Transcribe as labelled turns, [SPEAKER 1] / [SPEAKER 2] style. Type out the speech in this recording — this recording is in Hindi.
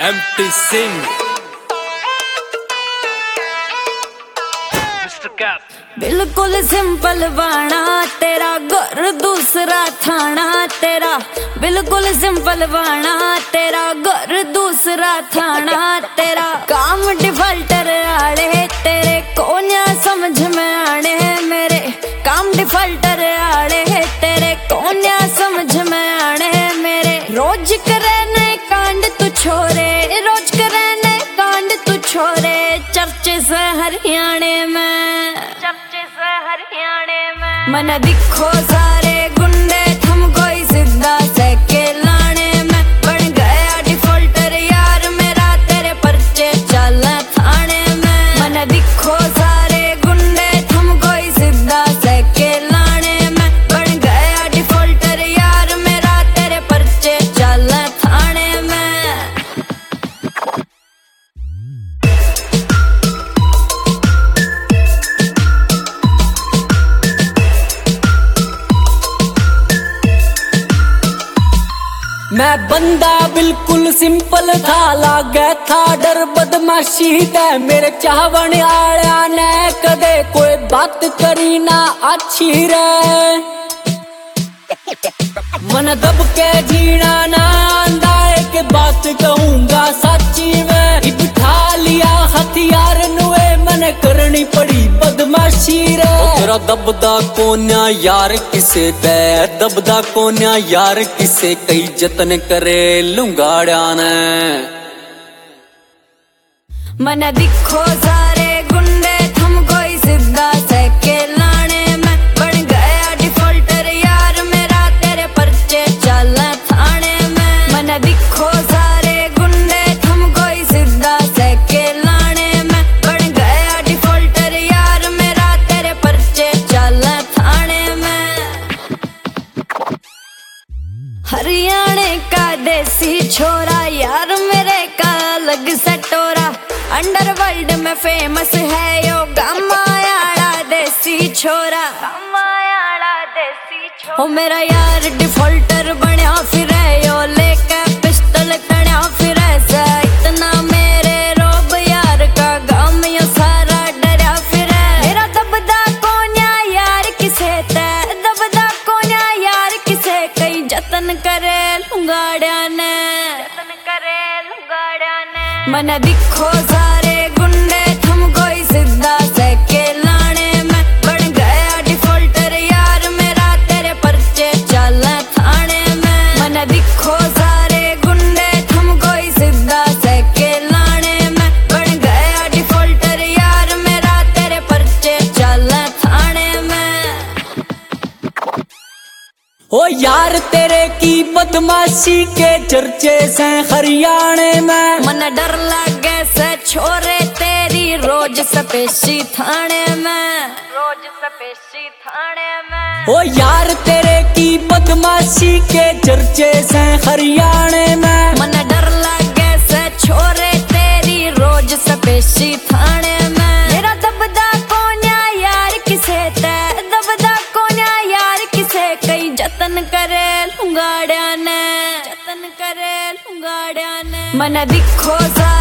[SPEAKER 1] एमटी सिंह
[SPEAKER 2] बिल्कुल सिंपल बाणा तेरा घर दूसरा थाना तेरा, बिल्कुल सिंपल बाणा तेरा घर दूसरा थाना तेरा। काम डिफॉल्टर आड़े तेरे कोन्या समझ में आने मेरे, काम डिफॉल्टर आड़े तेरे कोन्या समझ में आने मेरे। रोज करे नए कांड तू छोरे, रोज करे नए कांड तू छोरे, चर्चे से हरियाणे में, चर्चे से हरियाणे में। मन दिखो सारे गुंडे थम कोई सीधा से के लाने में, बन गया डिफॉल्टर यार मेरा तेरे पर्चे चल थाने में। मन दिखो सारे गुंडे थम कोई सीधा से के लाने में, बन गया डिफॉल्टर यार मेरा तेरे पर्चे चल थाने में।
[SPEAKER 3] मैं बंदा बिल्कुल सिंपल था, लागे था डर बदमाशी ते मेरे चाहवण आया ने कदे कोई बात करी ना अच्छी रे। मन दब के जीना ना आंदा एक बात कहूंगा सच्ची में, बिठा लिया हथियार नुए मन करनी पड़ी बदमाशी रे। तेरा दबदा कोन्या यार किसे ते, दबदा कोन्या यार किसे, कई जतन करे लुंगाड़िया ने।
[SPEAKER 2] मन दिखो सारे गुंडे थम कोई सीधा से के लाने में, बन गया डिफॉल्टर यार मेरा तेरे पर्चे चल थाने में। मन दिखो सारे गुंडे थम कोई सीधा से के लाने में, बन गया डिफॉल्टर यार मेरा तेरे पर्चे चल थाने में। हरियाणे का देसी छोरा यार मेरे का अलग से टोरा, अंडरवर्ल्ड में फेमस है यो गमायाड़ा देसी छोरा, गमायाड़ा देसी छोरा। ओ मेरा यार डिफॉल्टर बनया फिर यो लेके पिस्टल तड़या फिर ऐसा, इतना मेरे रोब यार का गम यो सारा डरा फिर। मेरा दबदा कोन्या यार किसे ते, दबदा कोन्या यार किसे, कई जतन करे लुंगाड़िया ने, जतन करे लुंगाड़िया ने। मन दिखो सारे गुंडे थम कोई सीधा से के लाने में, बन गया डिफॉल्टर यार मेरा तेरे पर्चे चल थाने में। मन दिखो सारे गुंडे थम कोई सीधा से के लाने में, बन गया डिफॉल्टर यार मेरा तेरे पर्चे चल थाने में।
[SPEAKER 3] ओ यार तेरे की बदमाशी के चर्चे से हरियाणे में।
[SPEAKER 2] मन डर लागे से छोरे तेरी रोज सपेशी थाने में, रोज सपेशी थाने में।
[SPEAKER 3] ओ यार तेरे की बदमाशी के चर्चे से हरियाणे में।
[SPEAKER 2] मन डर लागे से छोरे तेरी रोज सपेशी थाने में। मेरा दबदा कोन्या यार किसे ते, दबदा कोन्या यार किसे, कई जतन करे लुंगाड़िया ने, जतन करे लुंगाड़िया ने। मन दिखो सा